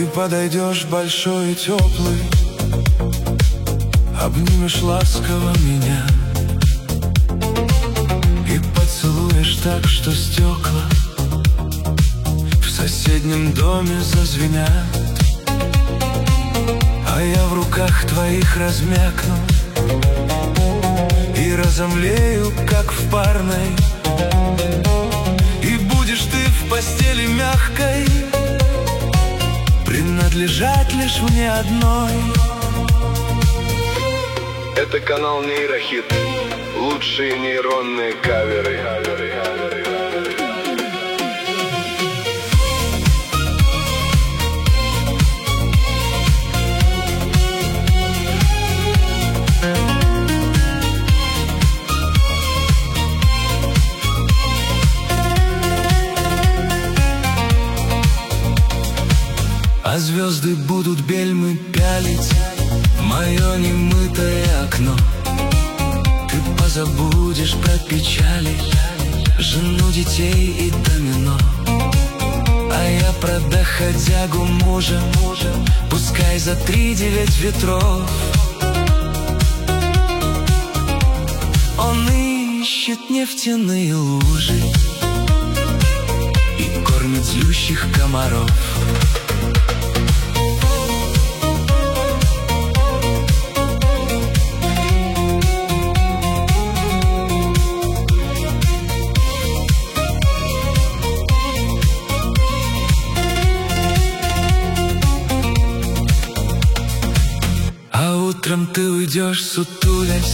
подойдешь большой и теплый, обнимешь ласково меня и поцелуешь так, что стекла в соседнем доме зазвенят, а я в руках твоих размякну и разомлею, как в парной, и будешь ты в постели мягкой принадлежать лишь мне одной. Это канал Нейрохит. Лучшие нейронные каверы. А звезды будут бельмы пялить в мое немытое окно. Ты позабудешь про печали, жену, детей и домино. А я про доходягу мужа, пускай за 3-9 ветров. Он ищет нефтяные лужи и кормит злющих комаров. Утром ты уйдешь, сутулясь,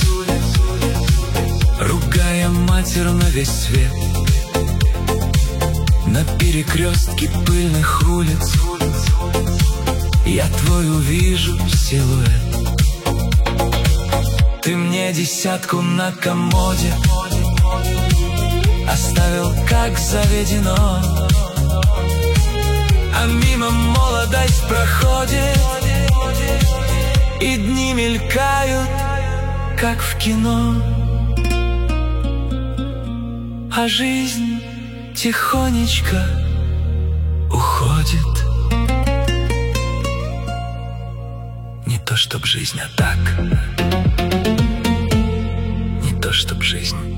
ругая матерь на весь свет. На перекрестке пыльных улиц я твой увижу силуэт. Ты мне 10 на комоде оставил, как заведено, а мимо молодость проходит, и дни мелькают, как в кино, а жизнь тихонечко уходит. Не то чтоб жизнь, а так. Не то чтоб жизнь.